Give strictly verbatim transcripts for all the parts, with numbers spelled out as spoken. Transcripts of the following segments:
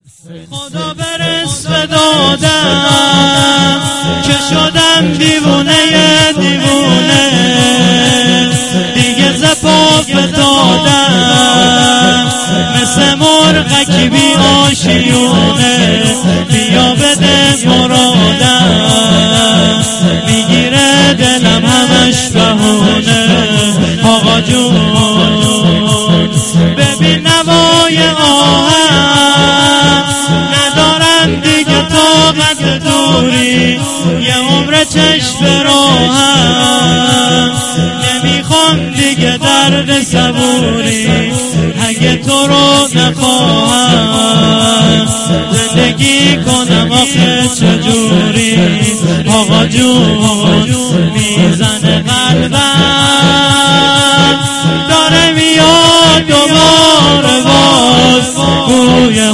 خدا برس دادم که شدم دیوونه دیوونه دیگه زپا فتادم مثل مرغکی بی آشیونه بیا بده مرادم میگیره دلم همش بهونه آقا جون ببین نوای آهم ندارم دیگه طاقت دوری یه عمر چشم راهم نمیخوام دیگه درد صبوری اگه تو رو نخواهم زندگی کنم آخه چجوری آقا جون میزنه قلبم داره میاد دوباره باز بوی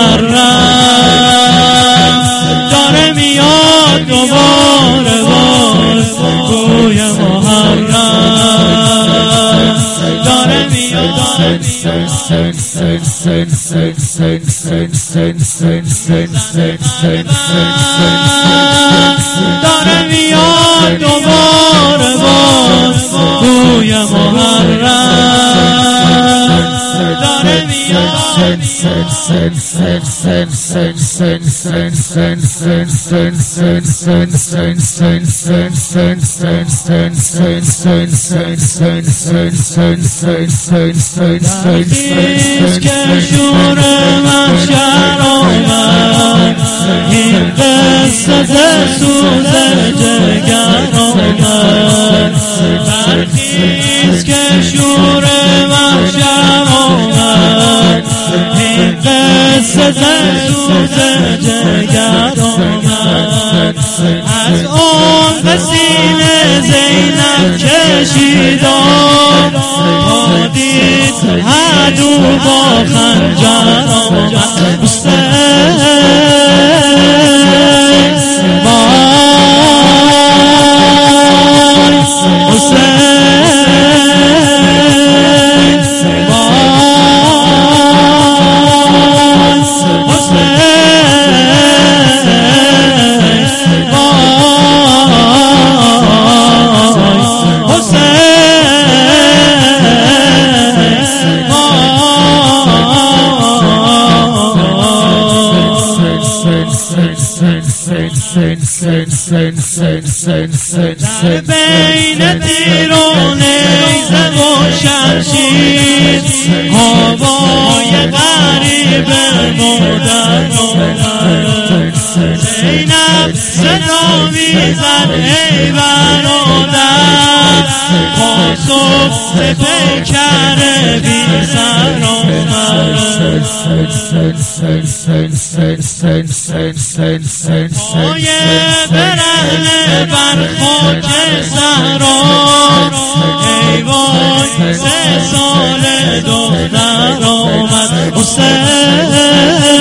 محرم داره میاد دوباره باز بوی محرم داره میاد داره میاد دوباره باز بوی محرم داره میاد که شور محشر آمد این قصه سوز جگر آمد برخیز که شور محشر آمد این قصه سوز جگر آمد از اون سینه زینب کشیدم تا دید عدو با خنجر آمد حسین وای حسین وای در بین تیر و نیزه و شمشیر هوای غریب مادر آمد زینب صدا میزد ای برادر پاسخ به پیکر بی سر آمد پای برهنه بر خاک صحرا ای وای سه سال دختر آمد حسین